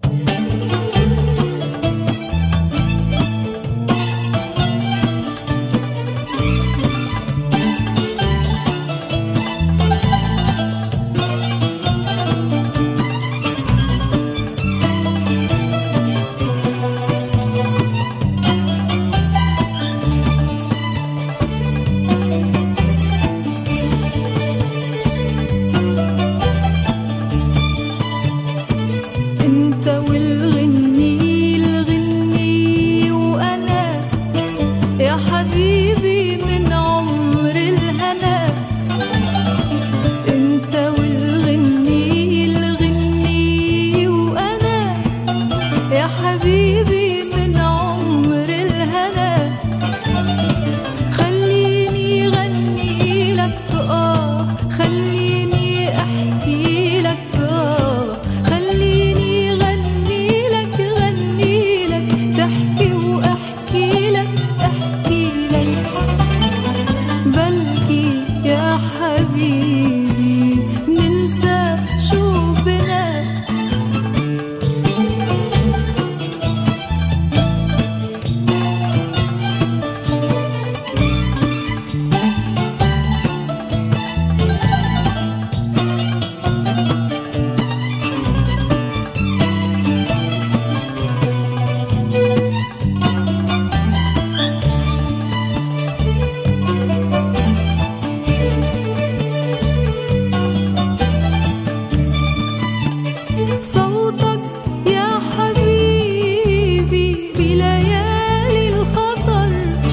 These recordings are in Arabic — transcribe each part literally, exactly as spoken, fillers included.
صوتك يا حبيبي بليالي الخطر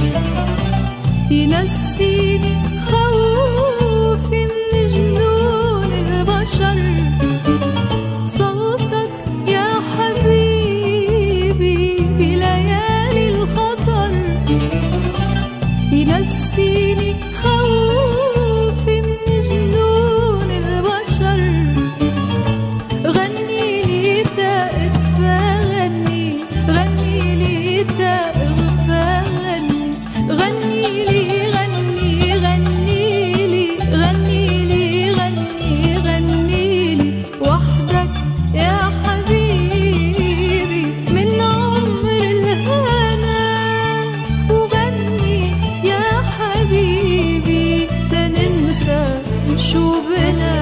ينسيني خوفي من جنون البشر. صوتك يا حبيبي بليالي الخطر ينسيني خوفي من جنون البشر. غني لي تأتفى غني غني لي تأغفى غني غني لي غني غني لي غني لي غني غني لي وحدك يا حبيبي من عمر الهنا. وغني يا حبيبي تننسى شو بنا.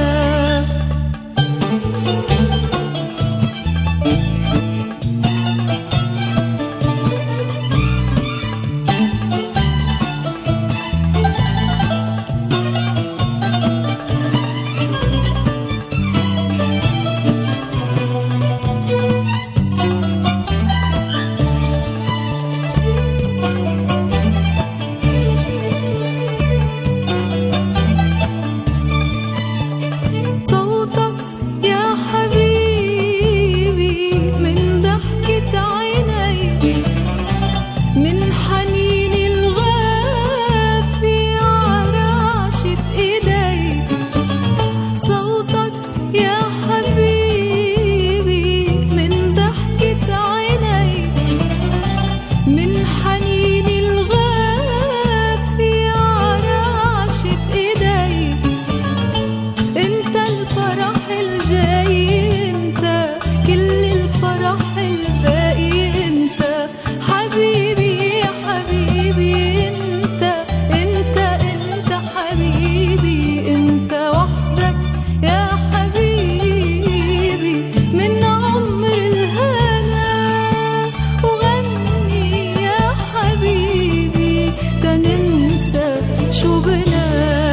شو بنا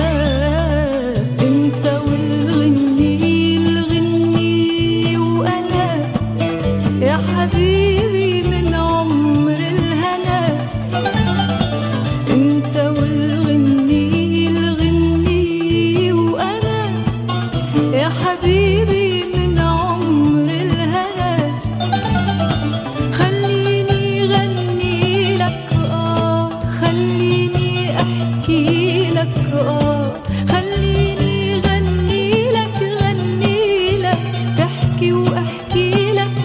انت والغني الغني وانا يا حبيبي من عمر الهنا. انت والغني الغني وانا يا حبيبي من عمر الهنا. خليني غني لك اه خليني احكي لك اه خليني غني لك غني لك تحكي واحكي لك